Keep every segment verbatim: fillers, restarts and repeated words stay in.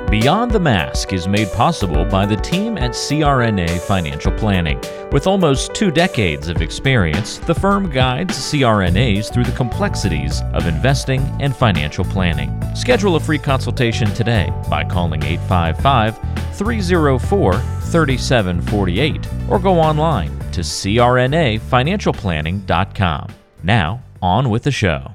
Beyond the Mask is made possible by the team at C R N A Financial Planning. With almost two decades of experience, the firm guides C R N As through the complexities of investing and financial planning. Schedule a free consultation today by calling eight five five, three oh four, three seven four eight or go online to c r n a financial planning dot com. Now, on with the show.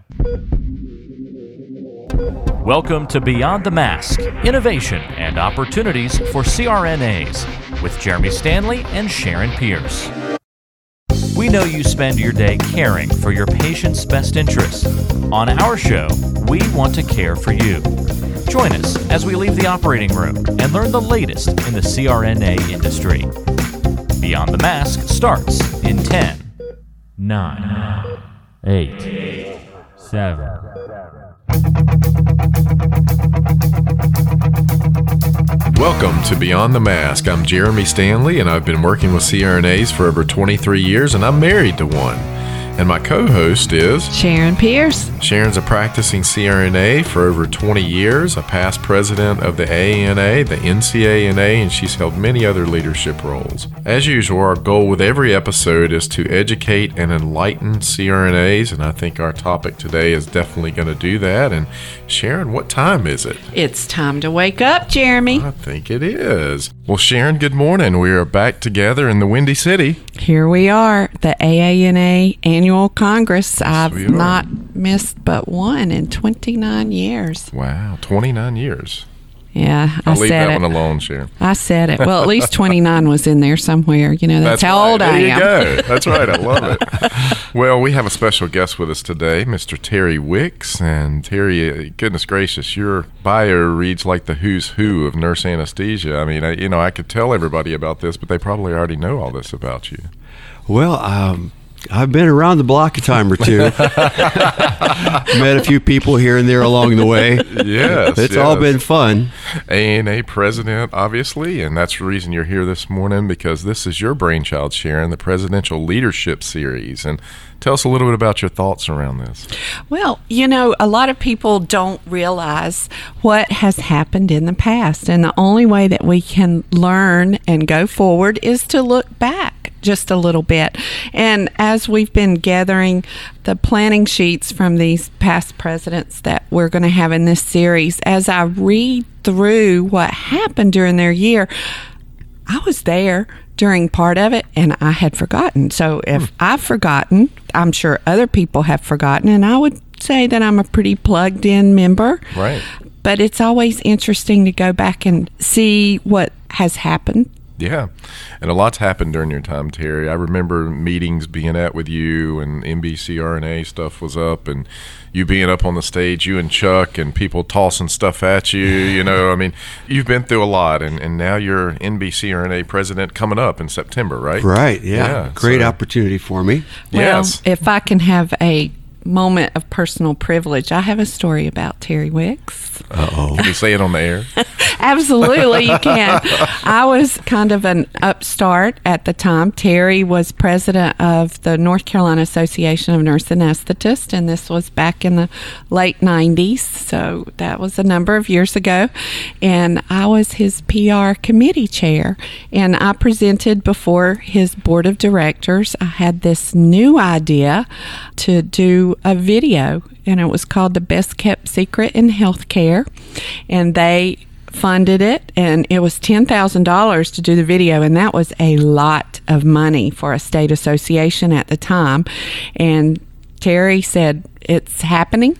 Welcome to Beyond the Mask, Innovation and Opportunities for C R N As with Jeremy Stanley and Sharon Pierce. We know you spend your day caring for your patient's best interests. On our show, we want to care for you. Join us as we leave the operating room and learn the latest in the C R N A industry. Beyond the Mask starts in ten, nine, eight, seven. Welcome to Beyond the Mask. I'm Jeremy Stanley, and I've been working with C R N As for over twenty-three years, and I'm married to one. And my co-host is Sharon Pierce. Sharon's a practicing C R N A for over twenty years, a past president of the A A N A, the N C A N A, and she's held many other leadership roles. As usual, our goal with every episode is to educate and enlighten C R N As, and I think our topic today is definitely going to do that. And Sharon, what time is it? It's time to wake up, Jeremy. I think it is. Well, Sharon, good morning. We are back together in the Windy City. Here we are, the A A N A Annual Congress. I've we are. not missed but one in twenty-nine years. Wow, twenty-nine years. Yeah, I I'll leave said that it. one alone, Sharon. I said it. Well, at least twenty-nine was in there somewhere. You know, that's, That's how right. old there I you am. Go. That's right. I love it. Well, we have a special guest with us today, Mister Terry Wicks. And Terry, goodness gracious, your bio reads like the who's who of nurse anesthesia. I mean, I, you know, I could tell everybody about this, but they probably already know all this about you. Well, um, I've been around the block a time or two. Met a few people here and there along the way. Yes. It's yes. all been fun. A A N A president, obviously, and that's the reason you're here this morning, because this is your brainchild, Sharon, the Presidential Leadership Series. And tell us a little bit about your thoughts around this. Well, you know, a lot of people don't realize what has happened in the past. And the only way that we can learn and go forward is to look back just a little bit. And as we've been gathering the planning sheets from these past presidents that we're going to have in this series, as I read through what happened during their year, I was there during part of it and I had forgotten. So if hmm. I've forgotten, I'm sure other people have forgotten, and I would say that I'm a pretty plugged in member. Right. But it's always interesting to go back and see what has happened. Yeah, and a lot's happened during your time, Terry. I remember meetings being at with you, and N B C R N A stuff was up, and you being up on the stage, you and Chuck, and people tossing stuff at you. You know, I mean, you've been through a lot, and, and now you're N B C R N A president coming up in September, right? Right, yeah. yeah Great so. opportunity for me. Well, yes. If I can have a moment of personal privilege, I have a story about Terry Wicks. Uh-oh. Can you say it on the air? Absolutely, you can. I was kind of an upstart at the time. Terry was president of the North Carolina Association of Nurse Anesthetists, and this was back in the late nineties, so that was a number of years ago. And I was his P R committee chair, and I presented before his board of directors. I had this new idea to do a video, and it was called The Best Kept Secret in Healthcare, and they funded it, and it was ten thousand dollars to do the video, and that was a lot of money for a state association at the time. And Terry said, it's happening,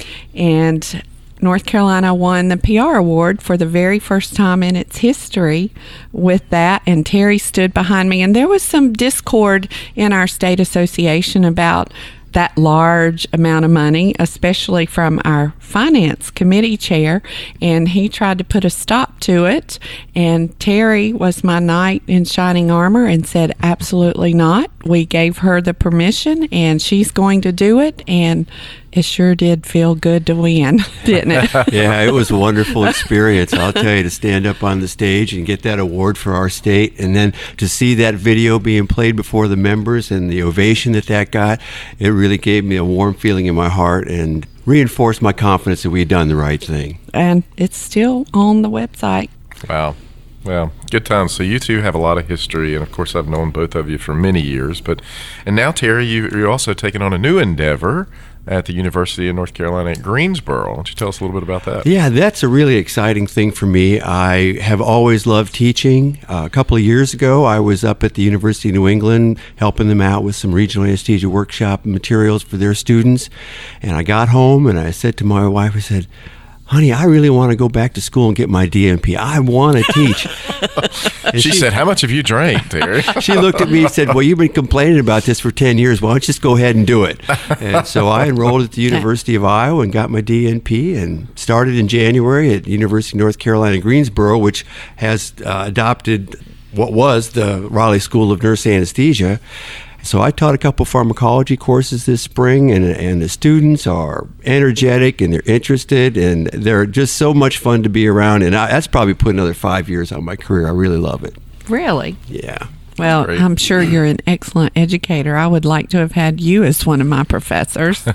and North Carolina won the P R award for the very first time in its history with that, and Terry stood behind me, and there was some discord in our state association about that large amount of money, especially from our finance committee chair, and he tried to put a stop to it. And Terry was my knight in shining armor and said, absolutely not. We gave her the permission, and she's going to do it, and it sure did feel good to win, didn't it? Yeah, it was a wonderful experience. I'll tell you, to stand up on the stage and get that award for our state, and then to see that video being played before the members and the ovation that that got, it really gave me a warm feeling in my heart. And reinforced my confidence that we had done the right thing. And it's still on the website. Wow. Well, good times. So you two have a lot of history, and of course I've known both of you for many years. But and now, Terry, you, you're also taking on a new endeavor at the University of North Carolina at Greensboro. Why don't you tell us a little bit about that? Yeah, that's a really exciting thing for me. I have always loved teaching. Uh, a couple of years ago, I was up at the University of New England helping them out with some regional anesthesia workshop materials for their students. And I got home and I said to my wife, I said, honey, I really want to go back to school and get my D N P. I want to teach. she, she said, how much have you drank, Terry? She looked at me and said, well, you've been complaining about this for ten years. Why don't you just go ahead and do it? And so I enrolled at the University of Iowa and got my D N P and started in January at University of North Carolina, Greensboro, which has uh, adopted what was the Raleigh School of Nurse Anesthesia. So I taught a couple pharmacology courses this spring, and and the students are energetic and they're interested, and they're just so much fun to be around. And I, that's probably put another five years on my career. I really love it. Really? Yeah. Well, Great. I'm sure you're an excellent educator. I would like to have had you as one of my professors.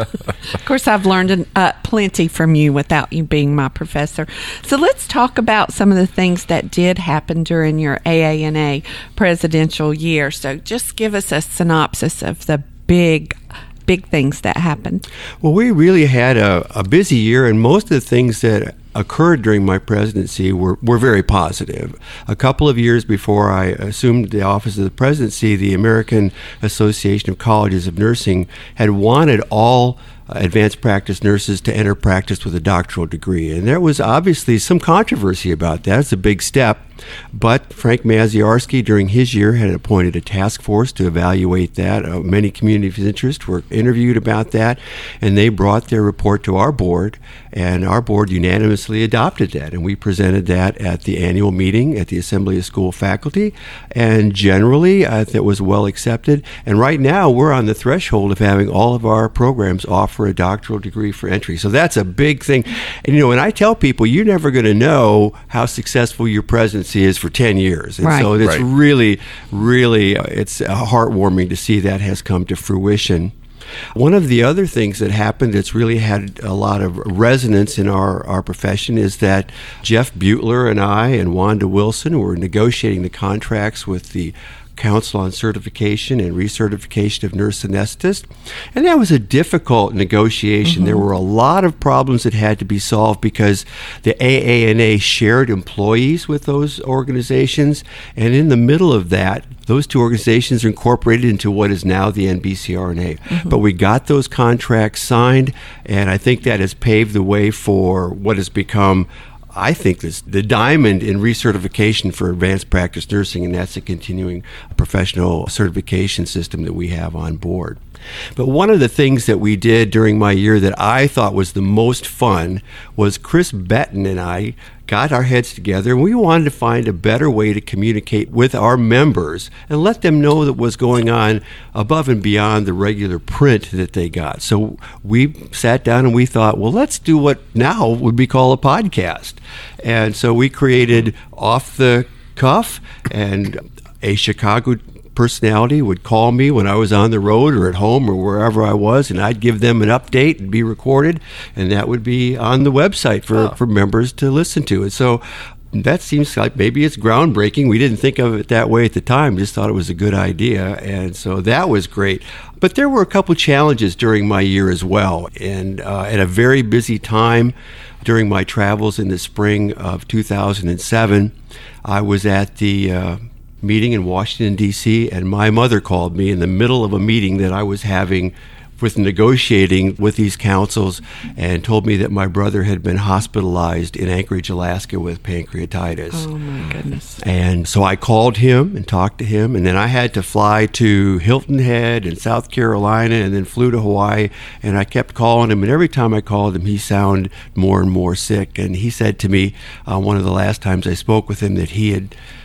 Of course, I've learned uh, plenty from you without you being my professor. So let's talk about some of the things that did happen during your A A N A presidential year. So just give us a synopsis of the big big things that happened. Well, we really had a, a busy year, and most of the things that occurred during my presidency were, were very positive. A couple of years before I assumed the office of the presidency, the American Association of Colleges of Nursing had wanted all advanced practice nurses to enter practice with a doctoral degree. And there was obviously some controversy about that. It's a big step. But Frank Maziarski, during his year, had appointed a task force to evaluate that. Uh, many communities of interest were interviewed about that, and they brought their report to our board, and our board unanimously adopted that. And we presented that at the annual meeting at the Assembly of School Faculty, and generally uh, that was well accepted. And right now, we're on the threshold of having all of our programs offer a doctoral degree for entry. So that's a big thing. And, you know, when I tell people, you're never going to know how successful your presidency is for ten years. And right. so it's right. really, really, uh, it's uh, heartwarming to see that has come to fruition. One of the other things that happened that's really had a lot of resonance in our, our profession is that Jeff Butler and I and Wanda Wilson were negotiating the contracts with the Council on Certification and Recertification of Nurse Anesthetists. And that was a difficult negotiation. Mm-hmm. There were a lot of problems that had to be solved because the A A N A shared employees with those organizations. And in the middle of that, those two organizations are incorporated into what is now the N B C R N A. Mm-hmm. But we got those contracts signed, and I think that has paved the way for what has become, I think, this the diamond in recertification for advanced practice nursing, and that's a continuing professional certification system that we have on board. But one of the things that we did during my year that I thought was the most fun was Chris Betton and I got our heads together, and we wanted to find a better way to communicate with our members and let them know that what's going on above and beyond the regular print that they got. So we sat down and we thought, well, let's do what now would be called a podcast. And so we created Off the Cuff, and a Chicago personality would call me when I was on the road or at home or wherever I was, and I'd give them an update and be recorded, and that would be on the website for, oh. for members to listen to. And so that seems like maybe it's groundbreaking. We didn't think of it that way at the time, just thought it was a good idea, and so that was great. But there were a couple challenges during my year as well, and uh, at a very busy time during my travels in the spring of two thousand seven, I was at the uh, meeting in Washington, D C, and my mother called me in the middle of a meeting that I was having with negotiating with these councils, and told me that my brother had been hospitalized in Anchorage, Alaska with pancreatitis. Oh my goodness. And so I called him and talked to him, and then I had to fly to Hilton Head in South Carolina, and then flew to Hawaii, and I kept calling him, and every time I called him, he sounded more and more sick. And he said to me uh, one of the last times I spoke with him that he had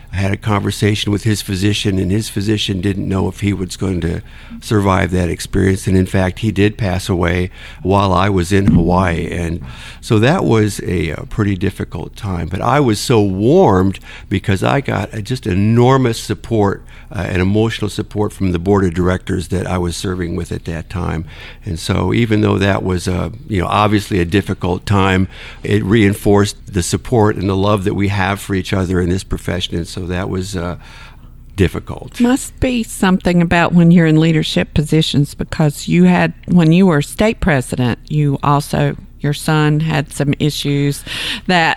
had a conversation with his physician, and his physician didn't know if he was going to survive that experience. And in fact, he did pass away while I was in Hawaii. And so that was a, a pretty difficult time. But I was so warmed because I got just enormous support uh, and emotional support from the board of directors that I was serving with at that time. And so even though that was, uh, you know, obviously a difficult time, it reinforced the support and the love that we have for each other in this profession. And so that was uh, difficult. Must be something about when you're in leadership positions, because you had, when you were state president, you also, your son had some issues that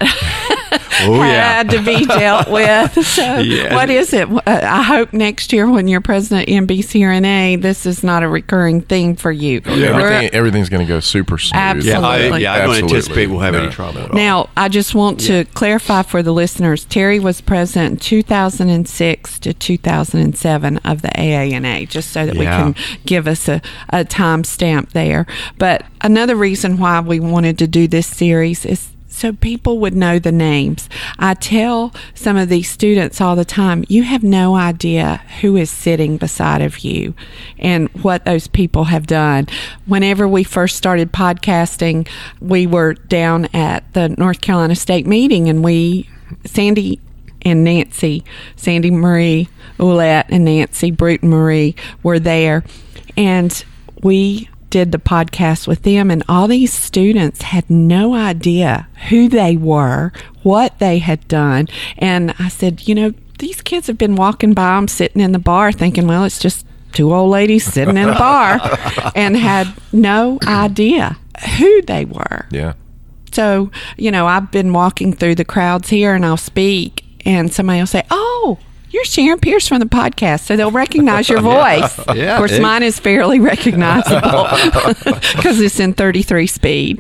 oh, yeah. had to be dealt with. So yeah. What is it? I hope next year when you're president of N B C R N A, this is not a recurring thing for you. Yeah, everything, everything's going to go super smooth. Absolutely. Yeah, I, yeah, I don't Absolutely. anticipate we'll have No, any trouble no. at all. Now, I just want to Yeah. clarify for the listeners, Terry was president in two thousand six to two thousand seven of the A A N A, just so that Yeah. we can give us a, a time stamp there. But another reason why we wanted to do this series is so people would know the names. I tell some of these students all the time, you have no idea who is sitting beside of you and what those people have done. Whenever we first started podcasting, we were down at the North Carolina State meeting, and we, Sandy and Nancy, Sandy Marie Ouellette and Nancy Bruton Marie were there, and we did the podcast with them, and all these students had no idea who they were, what they had done. And I said, you know, these kids have been walking by them sitting in the bar thinking, well, it's just two old ladies sitting in a bar, and had no idea who they were. Yeah. So, you know, I've been walking through the crowds here, and I'll speak, and somebody will say, oh, you're Sharon Pierce from the podcast, so they'll recognize your voice. Yeah, of course, it- mine is fairly recognizable because it's in thirty-three speed.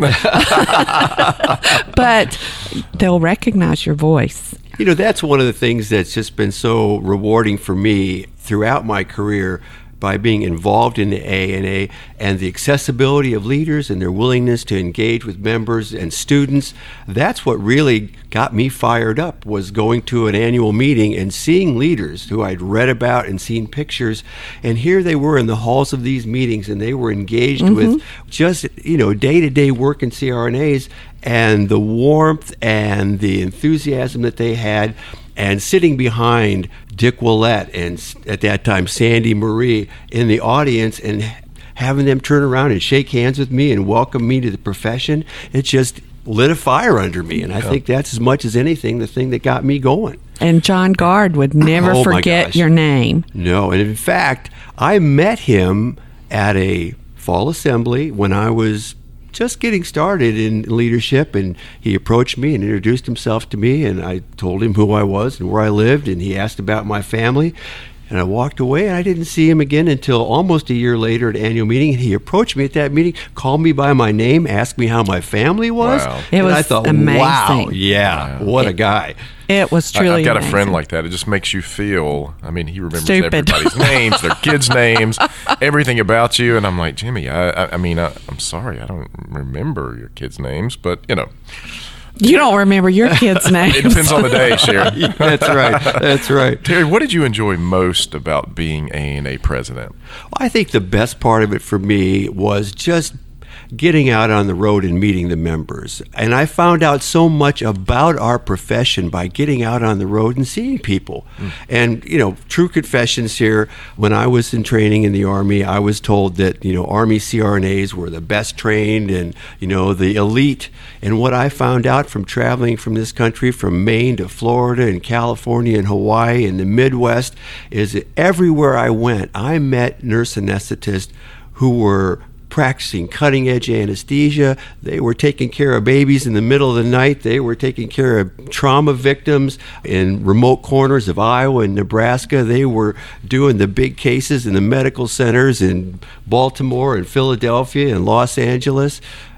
But they'll recognize your voice. You know, that's one of the things that's just been so rewarding for me throughout my career, by being involved in the A A N A, and the accessibility of leaders and their willingness to engage with members and students. That's what really got me fired up, was going to an annual meeting and seeing leaders who I'd read about and seen pictures, and here they were in the halls of these meetings, and they were engaged Mm-hmm. with just, you know, day-to-day work in C R N As, and the warmth and the enthusiasm that they had. And sitting behind Dick Ouellette and s- at that time Sandy Marie in the audience, and having them turn around and shake hands with me and welcome me to the profession, it just lit a fire under me. And I think that's, as much as anything, the thing that got me going. And John Gard would never Oh, my forget gosh. your name. No, and in fact, I met him at a fall assembly when I was just getting started in leadership, and he approached me and introduced himself to me, and I told him who I was and where I lived, and he asked about my family, and I walked away, and I didn't see him again until almost a year later at an annual meeting. And he approached me at that meeting, called me by my name, asked me how my family was. Wow. It and was I thought, amazing. wow, yeah, what a guy. It was I, truly I've got amazing. a friend like that. It just makes you feel, I mean, he remembers Stupid. everybody's names, their kids' names, everything about you. And I'm like, Jimmy, I, I, I mean, I, I'm sorry, I don't remember your kids' names, but, you know, You don't remember your kids' names. it depends on the day, Sharon. That's right. That's right. Terry, what did you enjoy most about being A A N A president? I think the best part of it for me was just getting out on the road and meeting the members. And I found out so much about our profession by getting out on the road and seeing people. Mm. And, you know, true confessions here, when I was in training in the Army, I was told that, you know, Army C R N As were the best trained and, you know, the elite. And what I found out from traveling from this country, from Maine to Florida and California and Hawaii and the Midwest, is that everywhere I went, I met nurse anesthetists who were practicing cutting-edge anesthesia. They were taking care of babies in the middle of the night. They were taking care of trauma victims in remote corners of Iowa and Nebraska. They were doing the big cases in the medical centers in Baltimore and Philadelphia and Los Angeles.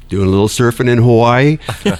doing a little surfing in Hawaii,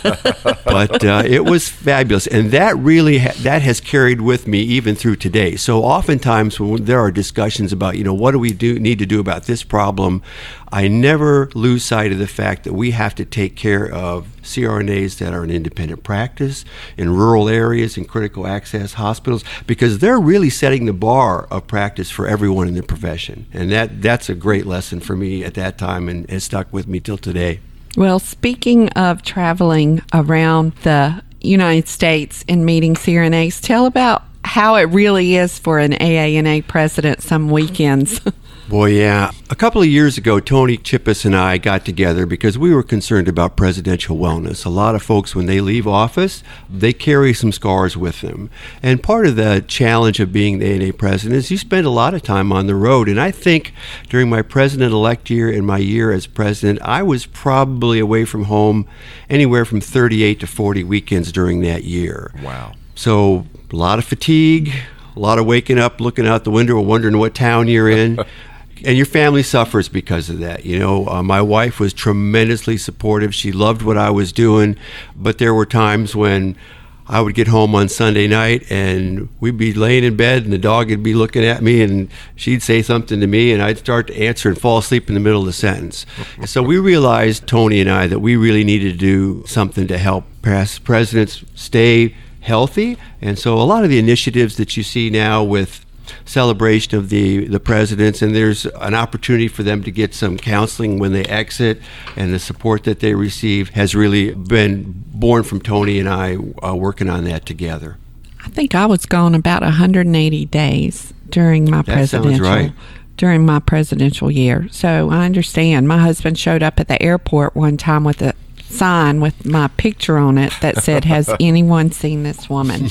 but uh, it was fabulous, and that really ha- that has carried with me even through today. So oftentimes when there are discussions about, you know, what do we do need to do about this problem, I never lose sight of the fact that we have to take care of C R N As that are in independent practice, in rural areas, in critical access hospitals, because they're really setting the bar of practice for everyone in the profession, and that that's a great lesson for me at that time, and has stuck with me till today. Well, speaking of traveling around the United States and meeting C R N As, tell about how it really is for an A A N A president some weekends. Boy, yeah. A couple of years ago, Tony Chippis and I got together because we were concerned about presidential wellness. A lot of folks, when they leave office, they carry some scars with them. And part of the challenge of being the A A N A president is you spend a lot of time on the road. And I think during my president-elect year and my year as president, I was probably away from home anywhere from thirty-eight to forty weekends during that year. Wow. So a lot of fatigue, a lot of waking up, looking out the window, wondering what town you're in. And your family suffers because of that. You know, uh, my wife was tremendously supportive. She loved what I was doing, but there were times when I would get home on Sunday night and we'd be laying in bed and the dog would be looking at me and she'd say something to me and I'd start to answer and fall asleep in the middle of the sentence. So we realized, Tony and I, that we really needed to do something to help past presidents stay healthy. And so a lot of the initiatives that you see now with celebration of the, the presidents, and there's an opportunity for them to get some counseling when they exit, and the support that they receive has really been born from Tony and I uh, working on that together. I think I was gone about one hundred eighty days during my That presidential sounds right. during my presidential year. So I understand. My husband showed up at the airport one time with a sign with my picture on it that said, "Has anyone seen this woman?"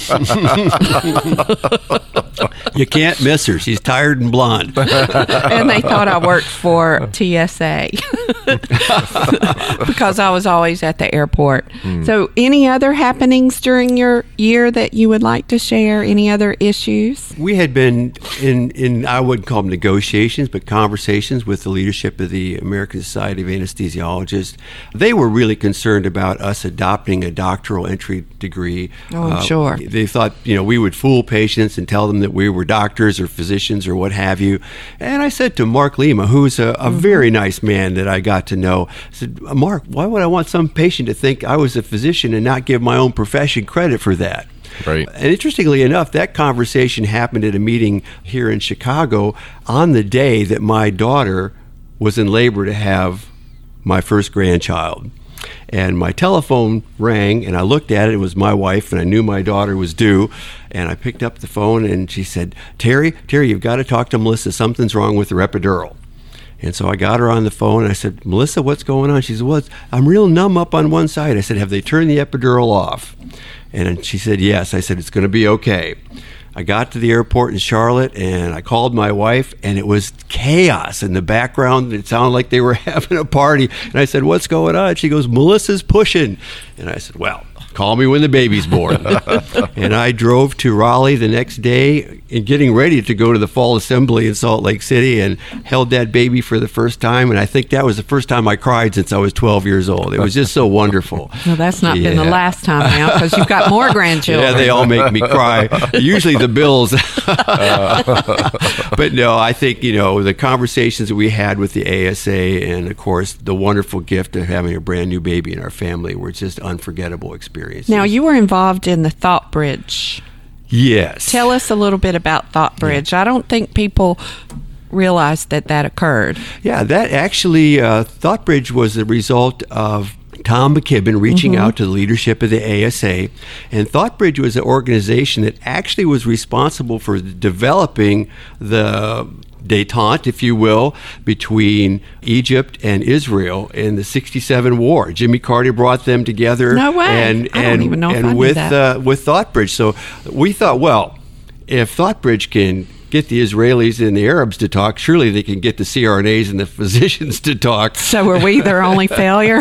You can't miss her. She's tired and blonde. And they thought I worked for T S A because I was always at the airport. Mm. So any other happenings during your year that you would like to share? Any other issues? We had been in, in, I wouldn't call them negotiations, but conversations with the leadership of the American Society of Anesthesiologists. They were really concerned about us adopting a doctoral entry degree. Oh, I'm uh, sure. They thought, you know, we would fool patients and tell them that we were doctors or physicians or what have you. And I said to Mark Lima, who's a, a mm-hmm. very nice man that I got to know, I said, Mark, why would I want some patient to think I was a physician and not give my own profession credit for that? Right. And interestingly enough, that conversation happened at a meeting here in Chicago on the day that my daughter was in labor to have my first grandchild. And my telephone rang, and I looked at it. It was my wife, and I knew my daughter was due. And I picked up the phone, and she said, Terry, Terry, you've got to talk to Melissa. Something's wrong with her epidural. And so I got her on the phone, and I said, Melissa, what's going on? She said, well, I'm real numb up on one side. I said, have they turned the epidural off? And she said, yes. I said, it's going to be okay. I got to the airport in Charlotte, and I called my wife, and it was chaos in the background. It sounded like they were having a party. And I said, what's going on? She goes, Melissa's pushing. And I said, well, call me when the baby's born. And I drove to Raleigh the next day and getting ready to go to the fall assembly in Salt Lake City and held that baby for the first time. And I think that was the first time I cried since I was twelve years old. It was just so wonderful. Well, that's not yeah. been the last time now because you've got more grandchildren. Yeah, they all make me cry. Usually the bills. But no, I think, you know, the conversations that we had with the A S A and, of course, the wonderful gift of having a brand new baby in our family were just unforgettable experiences. Now, you were involved in the Thought Bridge. Yes. Tell us a little bit about Thought Bridge. Yeah. I don't think people realize that that occurred. Yeah, that actually, uh, Thought Bridge was the result of Tom McKibben reaching mm-hmm. out to the leadership of the A S A. And ThoughtBridge was an organization that actually was responsible for developing the détente, if you will, between Egypt and Israel in the sixty-seven war. Jimmy Carter brought them together. No way. And, I and, don't even know if and I knew with, that. Uh, with ThoughtBridge. So we thought, well, if ThoughtBridge can get the Israelis and the Arabs to talk, surely they can get the C R N As and the physicians to talk. So were we their only failure?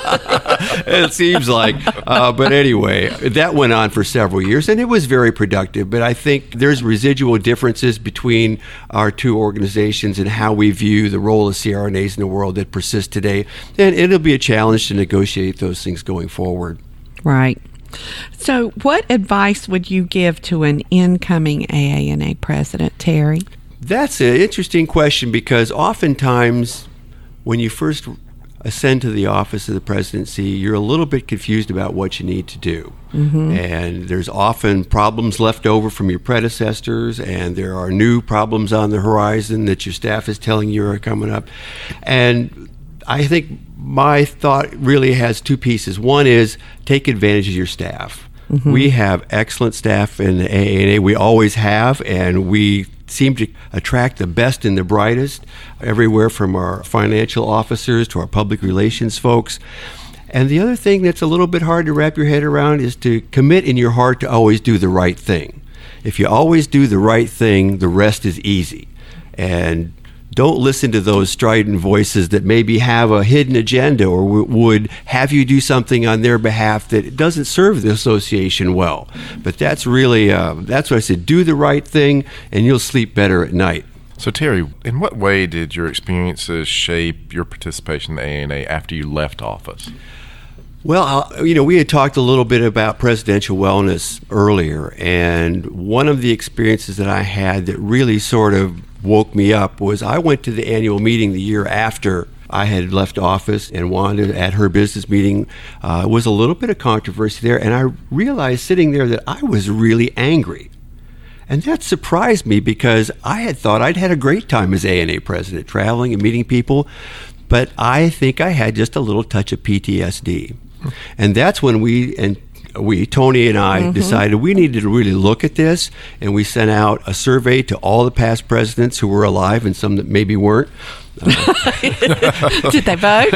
It seems like. Uh, but anyway, that went on for several years, and it was very productive. But I think there's residual differences between our two organizations and how we view the role of C R N As in the world that persists today. And it'll be a challenge to negotiate those things going forward. Right. So what advice would you give to an incoming A A N A president, Terry? That's an interesting question, because oftentimes when you first ascend to the office of the presidency, you're a little bit confused about what you need to do. Mm-hmm. And there's often problems left over from your predecessors, and there are new problems on the horizon that your staff is telling you are coming up. And I think my thought really has two pieces. One is take advantage of your staff. Mm-hmm. We have excellent staff in the A A N A. We always have, and we seem to attract the best and the brightest, everywhere from our financial officers to our public relations folks. And the other thing that's a little bit hard to wrap your head around is to commit in your heart to always do the right thing. If you always do the right thing, the rest is easy. And don't listen to those strident voices that maybe have a hidden agenda or w- would have you do something on their behalf that doesn't serve the association well. But that's really, uh, that's what I said, do the right thing and you'll sleep better at night. So Terry, in what way did your experiences shape your participation in the A A N A after you left office? Well, you know, we had talked a little bit about presidential wellness earlier, and one of the experiences that I had that really sort of woke me up was I went to the annual meeting the year after I had left office, and Wanda at her business meeting uh, was a little bit of controversy there, and I realized sitting there that I was really angry. And that surprised me because I had thought I'd had a great time as A A N A president, traveling and meeting people, but I think I had just a little touch of P T S D. And that's when we, and we, Tony and I, mm-hmm. decided we needed to really look at this, and we sent out a survey to all the past presidents who were alive and some that maybe weren't. Uh, Did they vote?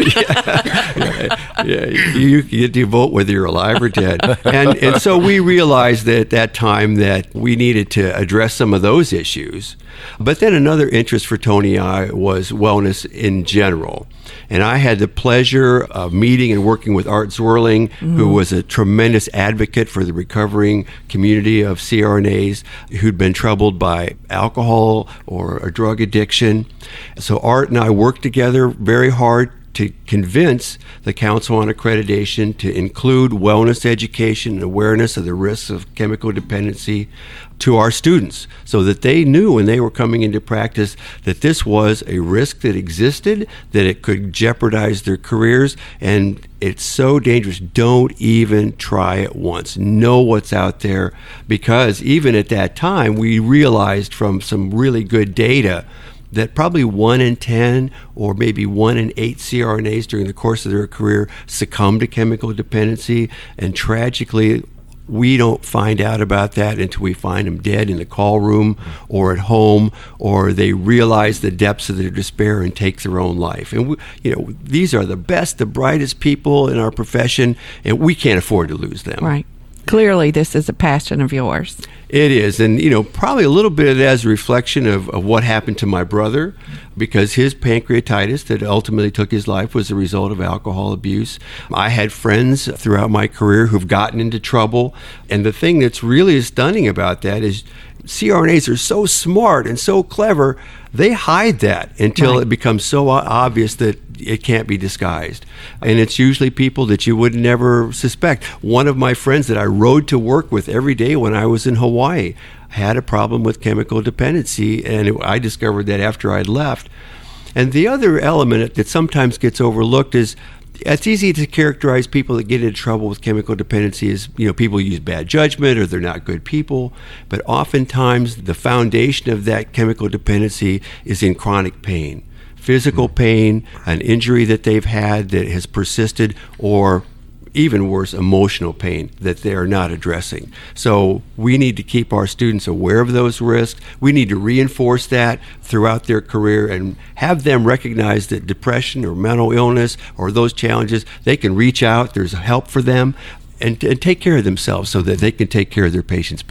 yeah, yeah, you get to vote whether you're alive or dead. And, and so we realized that at that time that we needed to address some of those issues. But then another interest for Tony and I was wellness in general. And I had the pleasure of meeting and working with Art Zwirling, mm. who was a tremendous advocate for the recovering community of C R N As who'd been troubled by alcohol or a drug addiction. So Art and I worked together very hard to convince the Council on Accreditation to include wellness education and awareness of the risks of chemical dependency to our students, so that they knew when they were coming into practice that this was a risk that existed, that it could jeopardize their careers, and it's so dangerous. Don't even try it once. Know what's out there, because even at that time, we realized from some really good data that probably one in ten or maybe one in eight C R N As during the course of their career succumb to chemical dependency. And tragically, we don't find out about that until we find them dead in the call room or at home, or they realize the depths of their despair and take their own life. And we, you know, these are the best, the brightest people in our profession, and we can't afford to lose them. Right. Clearly, this is a passion of yours. It is. And, you know, probably a little bit of that as a reflection of, of what happened to my brother, because his pancreatitis that ultimately took his life was a result of alcohol abuse. I had friends throughout my career who've gotten into trouble. And the thing that's really stunning about that is C R N As are so smart and so clever, they hide that until right. it becomes so obvious that it can't be disguised. And it's usually people that you would never suspect. One of my friends that I rode to work with every day when I was in Hawaii had a problem with chemical dependency, and it, I discovered that after I'd left. And the other element that sometimes gets overlooked is it's easy to characterize people that get into trouble with chemical dependency as, you know, people use bad judgment or they're not good people. But oftentimes the foundation of that chemical dependency is in chronic pain. Physical pain, an injury that they've had that has persisted, or even worse, emotional pain that they're not addressing. So we need to keep our students aware of those risks. We need to reinforce that throughout their career and have them recognize that depression or mental illness or those challenges, they can reach out, there's help for them, and, and take care of themselves so that they can take care of their patients better.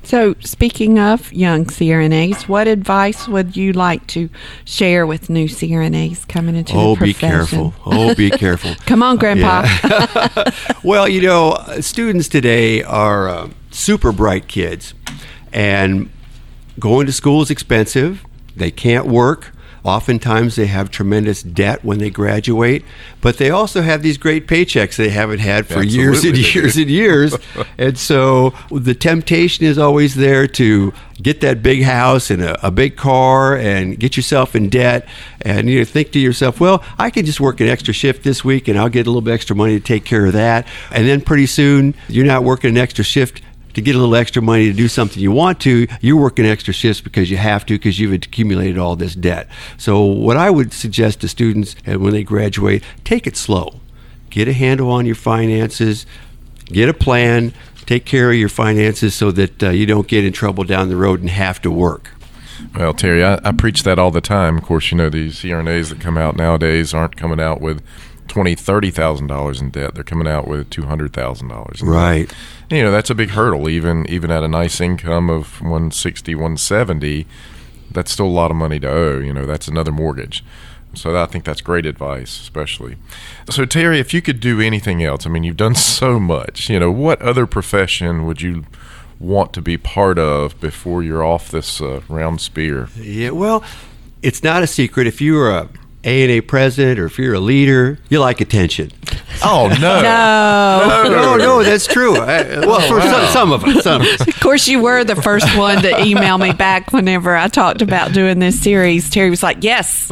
So, speaking of young C R N As, what advice would you like to share with new C R N As coming into oh, the profession? be careful. Oh, be careful. Come on, Grandpa. Yeah. Well, you know, students today are uh, super bright kids, and going to school is expensive. They can't work. Oftentimes they have tremendous debt when they graduate, but they also have these great paychecks they haven't had for Absolutely years and they years do. and years. And so the temptation is always there to get that big house and a, a big car and get yourself in debt. And you think to yourself, well, I can just work an extra shift this week and I'll get a little bit extra money to take care of that. And then pretty soon you're not working an extra shift to get a little extra money to do something you want to. You're working extra shifts because you have to, because you've accumulated all this debt. So what I would suggest to students uh, when they graduate, take it slow. Get a handle on your finances, get a plan, take care of your finances so that uh, you don't get in trouble down the road and have to work. Well, Terry, I, I preach that all the time. Of course, you know, these C R N As that come out nowadays aren't coming out with twenty thousand dollars, thirty thousand dollars in debt. They're coming out with two hundred thousand dollars in Right. debt. You know, that's a big hurdle. Even even at a nice income of one sixty, one seventy, that's still a lot of money to owe. You know, that's another mortgage. So I think that's great advice, especially. So, Terry, if you could do anything else, I mean, you've done so much. You know, what other profession would you want to be part of before you're off this uh, round spear? Yeah, well, it's not a secret. If you're a A N A president or if you're a leader, you like attention. Oh, no. No. No, no, that's true. I, well, for wow. some, some of us, some of us. Of course, you were the first one to email me back whenever I talked about doing this series. Terry was like, yes.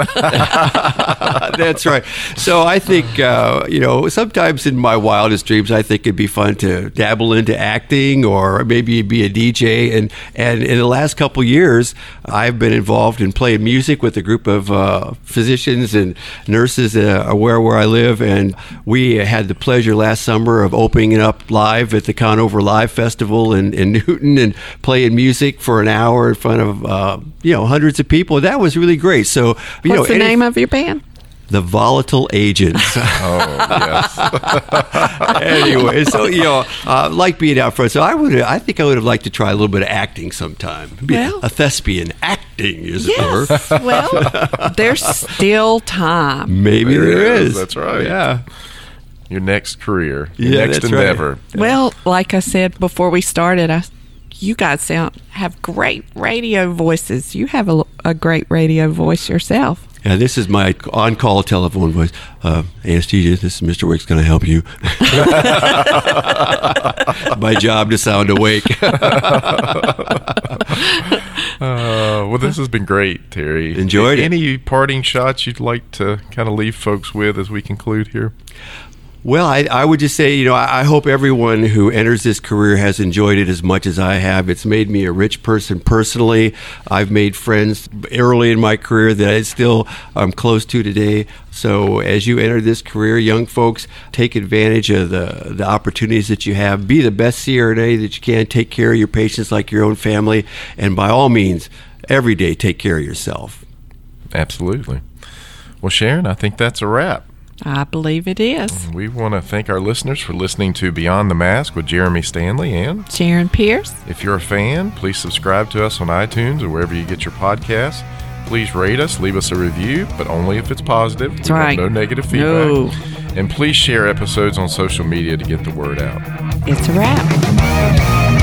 That's right. So I think, uh, you know, sometimes in my wildest dreams, I think it'd be fun to dabble into acting or maybe be a D J. And, and in the last couple years, I've been involved in playing music with a group of uh, physicians and nurses uh, where, where I live. And we had the pleasure last summer of opening it up live at the Conover Live Festival in, in Newton and playing music for an hour in front of, uh, you know, hundreds of people. That was really great. So, you What's know, the name of your band? The Volatile Agents. Oh, yes. Anyway, so, you know, uh, like being out front. So I would, I think I would have liked to try a little bit of acting sometime. Be Well- a thespian, acting, as it were. Yes. Well, there's still time. Maybe There there is, is. that's right. Yeah. Your next career, your Yeah, next that's right. endeavor. Well, like I said before we started, I, you guys sound have great radio voices. You have a, a great radio voice yourself. Yeah, this is my on-call telephone voice. Uh, anesthesia, this is Mister Wick's going to help you. My job to sound awake. Uh, well, this has been great, Terry. Enjoyed it. Any parting shots you'd like to kind of leave folks with as we conclude here? Well, I, I would just say, you know, I, I hope everyone who enters this career has enjoyed it as much as I have. It's made me a rich person personally. I've made friends early in my career that I still am close to today. So as you enter this career, young folks, take advantage of the, the opportunities that you have. Be the best C R N A that you can. Take care of your patients like your own family. And by all means, every day, take care of yourself. Absolutely. Well, Sharon, I think that's a wrap. I believe it is. We want to thank our listeners for listening to Beyond the Mask with Jeremy Stanley. And Sharon Pierce. if you're a fan, please subscribe to us on iTunes or wherever you get your podcasts. Please rate us, leave us a review, but only if it's positive. That's We want right. No negative feedback. No. And please share episodes on social media to get the word out. It's a wrap.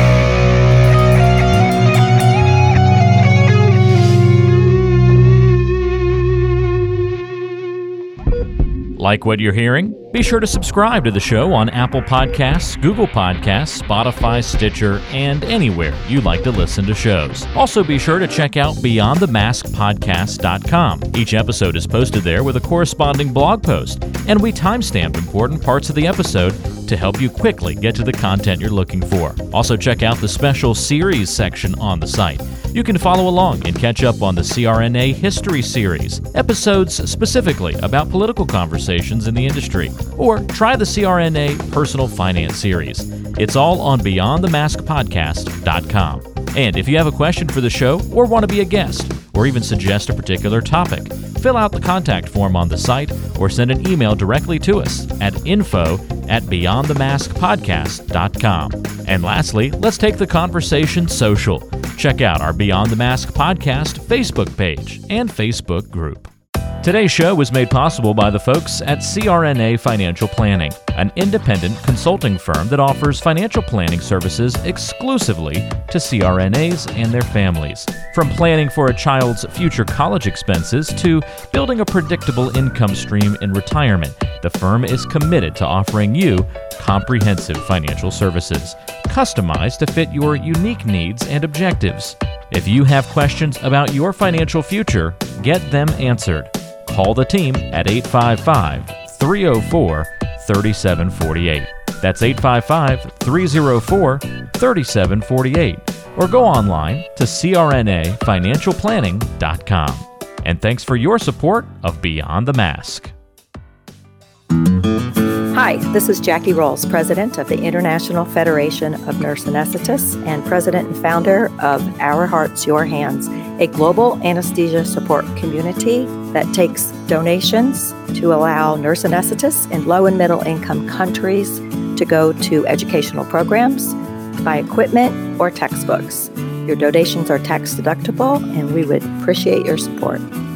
Like what you're hearing? Be sure to subscribe to the show on Apple Podcasts, Google Podcasts, Spotify, Stitcher, and anywhere you like to listen to shows. Also be sure to check out beyond the mask podcast dot com. Each episode is posted there with a corresponding blog post, and we timestamp important parts of the episode to help you quickly get to the content you're looking for. Also check out the special series section on the site. You can follow along and catch up on the C R N A History Series, episodes specifically about political conversations in the industry, or try the C R N A Personal Finance Series. It's all on beyond the mask podcast dot com. And if you have a question for the show or want to be a guest, or even suggest a particular topic. Fill out the contact form on the site or send an email directly to us at info at beyond the mask podcast dot com. And lastly, let's take the conversation social. Check out our Beyond the Mask Podcast Facebook page and Facebook group. Today's show was made possible by the folks at C R N A Financial Planning, an independent consulting firm that offers financial planning services exclusively to C R N As and their families. From planning for a child's future college expenses to building a predictable income stream in retirement, the firm is committed to offering you comprehensive financial services, customized to fit your unique needs and objectives. If you have questions about your financial future, get them answered. Call the team at eight five five, three oh four, three seven four eight. That's eight five five, three oh four, three seven four eight. Or go online to c r n a financial planning dot com. And thanks for your support of Beyond the Mask. Hi, this is Jackie Rolls, President of the International Federation of Nurse Anesthetists and President and founder of Our Hearts, Your Hands, a global anesthesia support community that takes donations to allow nurse anesthetists in low and middle income countries to go to educational programs, buy equipment, or textbooks. Your donations are tax deductible, and we would appreciate your support.